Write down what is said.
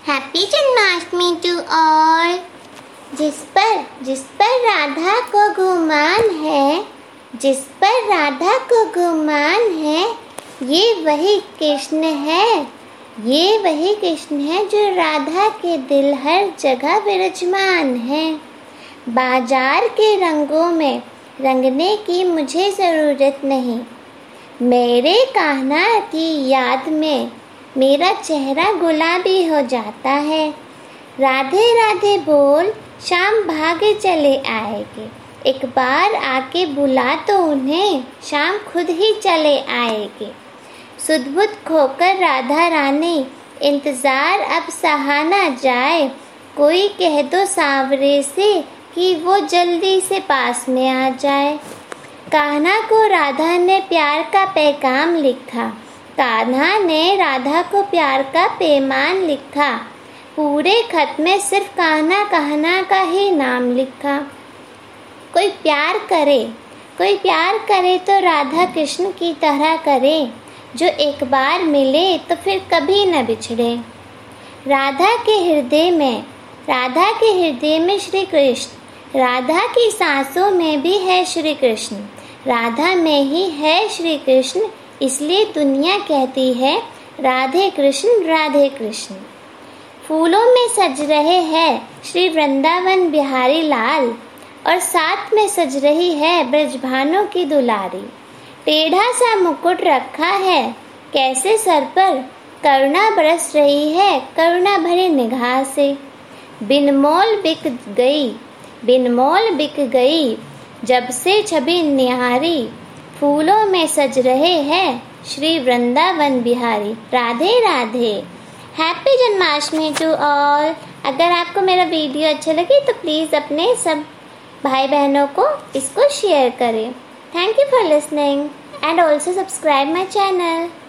Happy Janmashtami to all. जिस पर राधा को गुमान है, जिस पर राधा को गुमान है, ये वही कृष्ण है, ये वही कृष्ण है जो राधा के दिल हर जगह विराजमान है। बाजार के रंगों में रंगने की मुझे ज़रूरत नहीं, मेरे कान्हा की याद में मेरा चेहरा गुलाबी हो जाता है। राधे राधे बोल शाम भागे चले आएगी, एक बार आके बुला तो उन्हें शाम खुद ही चले आएगी। सुध-बुध खोकर राधा रानी इंतज़ार अब सहा ना जाए, कोई कह दो सांवरे से कि वो जल्दी से पास में आ जाए। कान्हा को राधा ने प्यार का पैगाम लिखा, कान्हा ने राधा को प्यार का पैमान लिखा, पूरे खत में सिर्फ कान्हा का ही नाम लिखा। कोई प्यार करे तो राधा कृष्ण की तरह करे, जो एक बार मिले तो फिर कभी न बिछड़े। राधा के हृदय में श्री कृष्ण, राधा की सांसों में भी है श्री कृष्ण, राधा में ही है श्री कृष्ण, इसलिए दुनिया कहती है राधे कृष्ण। फूलों में सज रहे हैं श्री वृंदावन बिहारी लाल, और साथ में सज रही है ब्रजभानु की दुलारी। टेढ़ा सा मुकुट रखा है कैसे सर पर, करुणा बरस रही है करुणा भरी निगाह से। बिन मोल बिक गई जब से छवि निहारी, फूलों में सज रहे हैं Shri Vrindavan Bihari. Radhe Radhe. Happy Janmashtami to all. अगर आपको मेरा वीडियो अच्छा लगे तो प्लीज़ अपने सब भाई बहनों को इसको शेयर करें। Thank you for listening and also subscribe my channel.